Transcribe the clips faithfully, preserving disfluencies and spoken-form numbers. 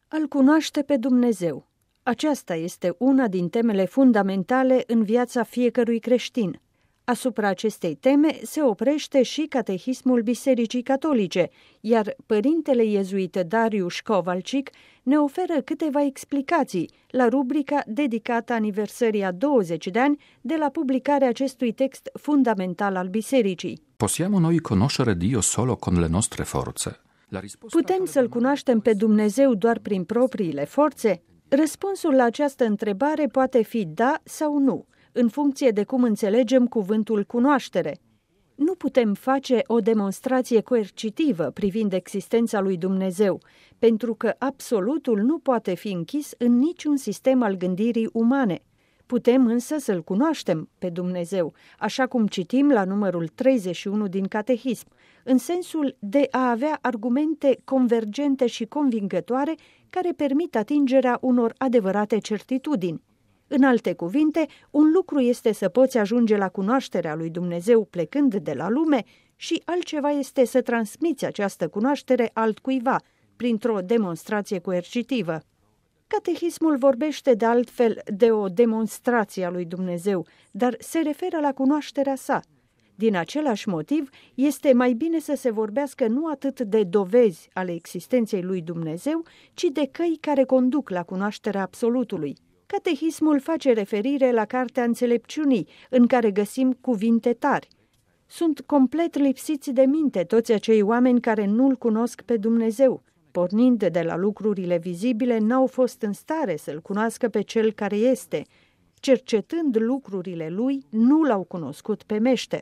A-L cunoaște pe Dumnezeu. Aceasta este una din temele fundamentale în viața fiecărui creștin. Asupra acestei teme se oprește și Catehismul Bisericii Catolice, iar părintele iezuit Dariusz Kowalczyk ne oferă câteva explicații la rubrica dedicată aniversării a douăzeci de ani de la publicarea acestui text fundamental al Bisericii. Possiamo noi conoscere Dio solo con le nostre forze? Putem să-L cunoaștem pe Dumnezeu doar prin propriile forțe? Răspunsul la această întrebare poate fi da sau nu, în funcție de cum înțelegem cuvântul cunoaștere. Nu putem face o demonstrație coercitivă privind existența lui Dumnezeu, pentru că absolutul nu poate fi închis în niciun sistem al gândirii umane. Putem însă să-L cunoaștem pe Dumnezeu, așa cum citim la numărul treizeci și unu din Catehism, în sensul de a avea argumente convergente și convingătoare care permit atingerea unor adevărate certitudini. În alte cuvinte, un lucru este să poți ajunge la cunoașterea lui Dumnezeu plecând de la lume și altceva este să transmiți această cunoaștere altcuiva, printr-o demonstrație coercitivă. Catehismul vorbește de altfel de o demonstrație a lui Dumnezeu, dar se referă la cunoașterea sa. Din același motiv, este mai bine să se vorbească nu atât de dovezi ale existenței lui Dumnezeu, ci de căi care conduc la cunoașterea absolutului. Catehismul face referire la Cartea Înțelepciunii, în care găsim cuvinte tari. Sunt complet lipsiți de minte toți acei oameni care nu-L cunosc pe Dumnezeu. Pornind de la lucrurile vizibile, n-au fost în stare să-L cunoască pe Cel care este. Cercetând lucrurile Lui, nu L-au cunoscut pe meșter.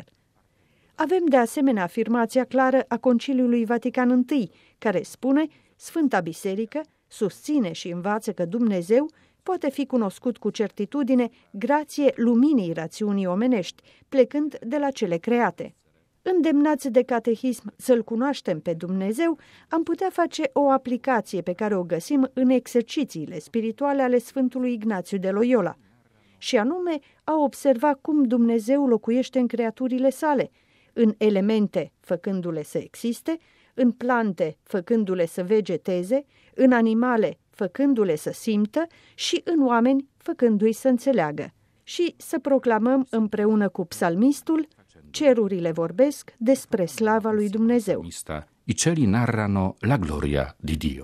Avem de asemenea afirmația clară a Conciliului Vatican I, care spune: Sfânta Biserică susține și învață că Dumnezeu poate fi cunoscut cu certitudine grație luminii rațiunii omenești, plecând de la cele create. Îndemnați de catehism să-L cunoaștem pe Dumnezeu, am putea face o aplicație pe care o găsim în exercițiile spirituale ale Sfântului Ignațiu de Loyola, și anume a observa cum Dumnezeu locuiește în creaturile sale, în elemente făcându-le să existe, în plante făcându-le să vegeteze, în animale făcându-le să simtă și în oameni făcându-i să înțeleagă. Și să proclamăm împreună cu psalmistul: cerurile vorbesc despre slava lui Dumnezeu. I cieli narrano la gloria di Dio.